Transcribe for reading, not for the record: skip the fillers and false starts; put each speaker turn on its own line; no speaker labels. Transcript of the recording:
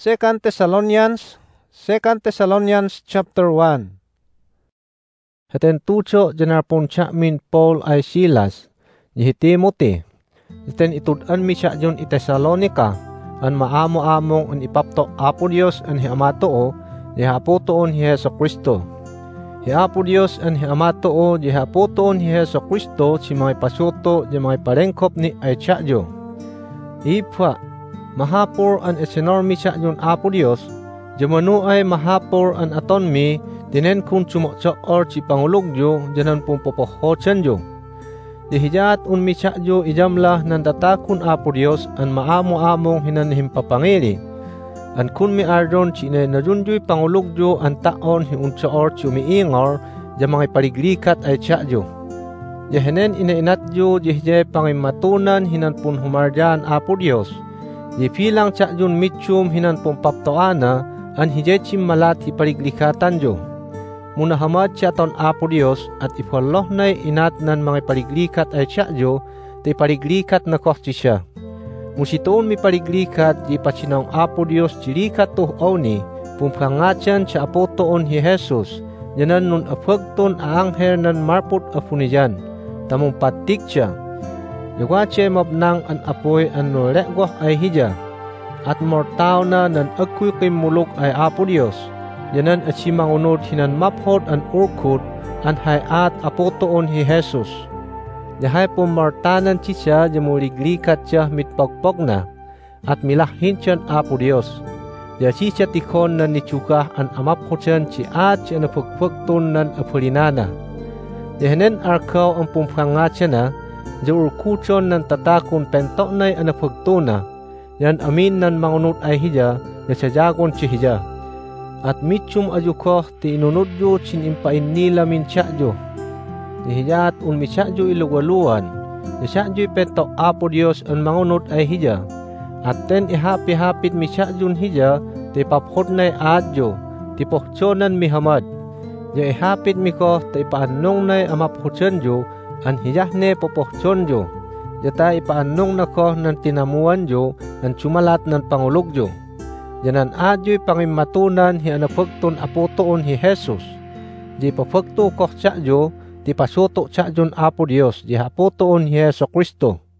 2 Thessalonians chapter 1. Heten tuco janarpon min Paul ay Silas, ni Timothy. Heten itud-an mi siya jun i Thessalonica, an maamo-among an ipapto Apo Dios an hiamatoo, di haputoon hi Heso Kristo. Hi Apo Dios an hiamatoo, di haputoon hi Heso Kristo, si mga pasuto, di mga parengkop ni ay siya jo. Ipwa, mahapor an esenormi siya jun Apo Dios, jamanu ay mahapor an atonmi, dinen kun cumokcok or ci pangulugjo, janan pong popohochan jo. Dihijat unmi siya jo ijamlah nan datakun Apo Dios, an maamo-among hinanihim papangili. An kun mi ardon ci ne najunjoy pangulugjo an taon hi unca or ci umiingor, jamang ipaliglikat ay siya jo. Jehenen inainat jo jihjay pangimatunan hinan pun humarjan Apo Dios. Jipilang siya jun mitchum hinan pong paptoana, an hijay malat ipaliglikatan jo. Muna hamad siya ton Apo Dios at ipaloh na inat nan mga paliglikat ay siya jo, te paliglikat na kohti siya. Musitoon mi paliglikat di pasinong Apo Dios jilikat tuh ni, pumpangatyan siya apotoon hi Jesus, janan nun apagton aangher nan marput afunijan, tamong patik siya. Yugwache mabnang an apoy an nulekgoh ay hija, at mortao na nan agkuy kimulok ay Apo Dios, yanan at si mangunod hinan maphod an urkut, an hayat apotoon hi Jesus. Yahay pumartanan siya jamuliglikat siya mitpagpag na, at milahin siyan Apo Dios. Yasi siya tikon na nitsukah an amaphosan si at siya napagpagton nan apulinana. Yahanen arkaw ang pumpangat siya na, jaurkuchon nan tatakon pentok na'y anapagtuna, yan amin nan mangunod ay hija, yasajakon si hija. At mitchum ajukoh ti inunudyo sinimpain nila min siya Nihiyat un misyajo iluwaluan, nisyajo pentok Apo Dios an mangunod ay hija, at ten ihapi-hapit misyajun hija, ti paphod na'y adyo, ti pohchonan mi hamad. Ya ihapit mi ko, ti ipaanong na'y amaphosan jo, an hiyahne popohchon jo. Yata ipaanong na ko nan tinamuan jo, nan sumalat nan pangulog jo. Yanan adyo'y pangimatunan hi anapagton apotoon hi Jesus. Di papagto ko siya jo, ti pasuto siya jun Apo Dios, di hapotoon hi Heso Kristo.